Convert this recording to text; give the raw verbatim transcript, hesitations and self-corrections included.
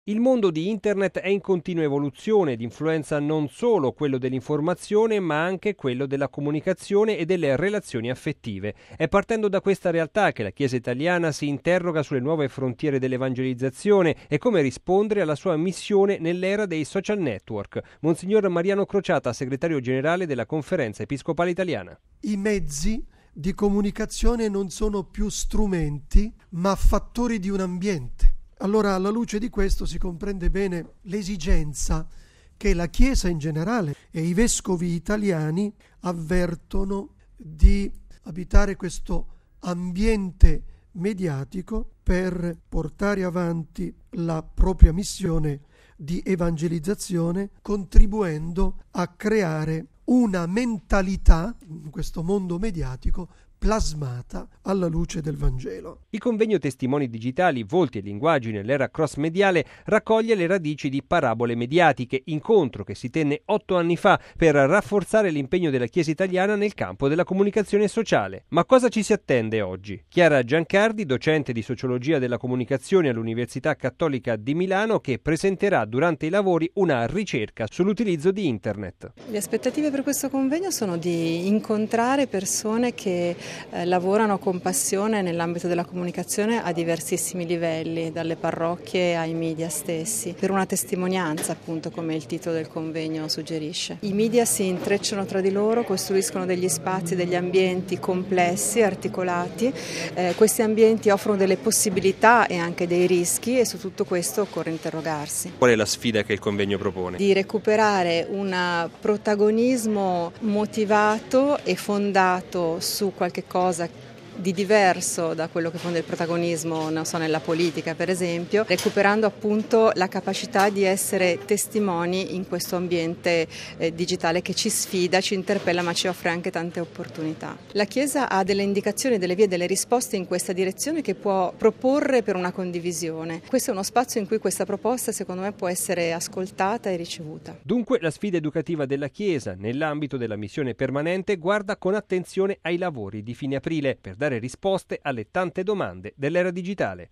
Il mondo di Internet è in continua evoluzione ed influenza non solo quello dell'informazione, ma anche quello della comunicazione e delle relazioni affettive. È partendo da questa realtà che la Chiesa italiana si interroga sulle nuove frontiere dell'evangelizzazione e come rispondere alla sua missione nell'era dei social network. Monsignor Mariano Crociata, segretario generale della Conferenza Episcopale Italiana. I mezzi di comunicazione non sono più strumenti, ma fattori di un ambiente. Allora, alla luce di questo si comprende bene l'esigenza che la Chiesa in generale e i vescovi italiani avvertono di abitare questo ambiente mediatico per portare avanti la propria missione di evangelizzazione, contribuendo a creare una mentalità in questo mondo mediatico plasmata alla luce del Vangelo. Il convegno Testimoni digitali, volti e linguaggi nell'era cross-mediale raccoglie le radici di Parabole mediatiche, incontro che si tenne otto anni fa per rafforzare l'impegno della Chiesa italiana nel campo della comunicazione sociale. Ma cosa ci si attende oggi? Chiara Giancardi, docente di sociologia della comunicazione all'Università Cattolica di Milano, che presenterà durante i lavori una ricerca sull'utilizzo di Internet. Le aspettative per questo convegno sono di incontrare persone che Eh, lavorano con passione nell'ambito della comunicazione a diversissimi livelli, dalle parrocchie ai media stessi, per una testimonianza, appunto, come il titolo del convegno suggerisce. I media si intrecciano tra di loro, costruiscono degli spazi, degli ambienti complessi, articolati. Eh, questi ambienti offrono delle possibilità e anche dei rischi e su tutto questo occorre interrogarsi. Qual è la sfida che il convegno propone? Di recuperare un protagonismo motivato e fondato su qualche cosa di diverso da quello che fonda il protagonismo, non so, nella politica per esempio, recuperando appunto la capacità di essere testimoni in questo ambiente eh, digitale che ci sfida, ci interpella, ma ci offre anche tante opportunità. La Chiesa ha delle indicazioni, delle vie, delle risposte in questa direzione che può proporre per una condivisione. Questo è uno spazio in cui questa proposta, secondo me, può essere ascoltata e ricevuta. Dunque la sfida educativa della Chiesa nell'ambito della missione permanente guarda con attenzione ai lavori di fine aprile per dare risposte alle tante domande dell'era digitale.